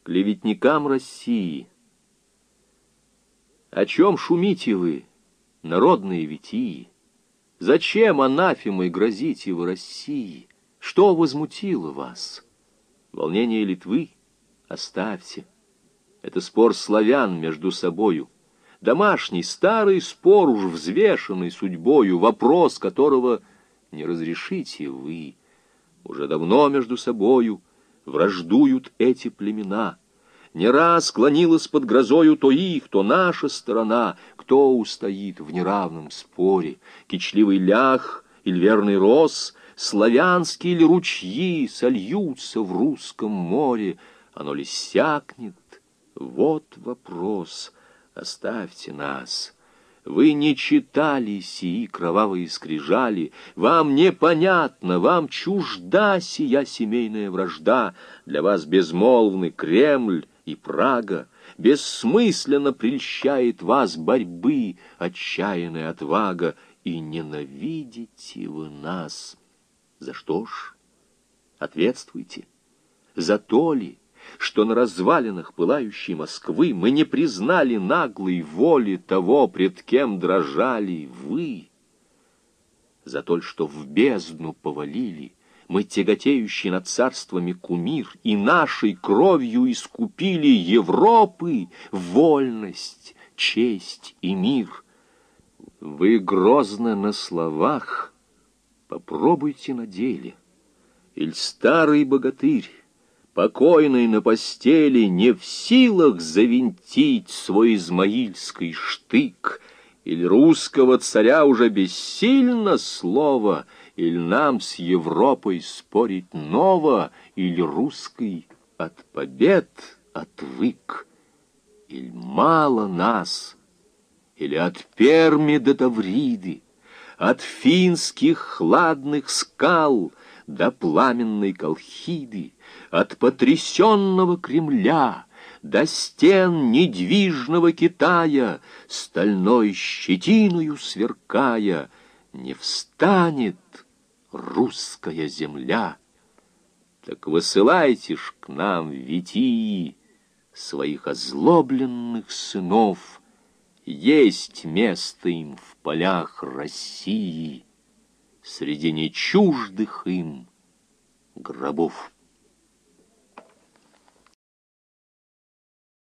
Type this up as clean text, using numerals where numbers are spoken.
клеветникам России. О чем шумите вы, народные витии? Зачем анафемой грозите вы России? Что возмутило вас? Волнение Литвы? Оставьте. Это спор славян между собою. Домашний старый спор, уж взвешенный судьбою, вопрос которого не разрешите вы. Уже давно между собою враждуют эти племена. Не раз склонилась под грозою то их, то наша сторона. Кто устоит в неравном споре? Кичливый лях или верный рос? Славянские ли ручьи сольются в русском море? Оно ли сякнет? Вот вопрос. Оставьте нас. Вы не читали сии кровавые скрижали, вам непонятно, вам чужда сия семейная вражда, для вас безмолвны Кремль и Прага, бессмысленно прельщает вас борьбы отчаянная отвага, и ненавидите вы нас. За что ж? Ответствуйте. За то ли, что на развалинах пылающей Москвы мы не признали наглой воли того, пред кем дрожали вы? За то, что в бездну повалили мы тяготеющий над царствами кумир и нашей кровью искупили Европы вольность, честь и мир? Вы грозно на словах, попробуйте на деле. Иль старый богатырь, покойный на постели, не в силах завинтить свой измаильский штык, или русского царя уже бессильно слово, или нам с Европой спорить ново, или русский от побед отвык, или мало нас, или от Перми до Тавриды, от финских хладных скал до пламенной Колхиды, от потрясенного Кремля до стен недвижного Китая, стальной щетиною сверкая, не встанет русская земля. Так высылайте ж к нам, витии, своих озлобленных сынов, есть место им в полях России, среди нечуждых им гробов.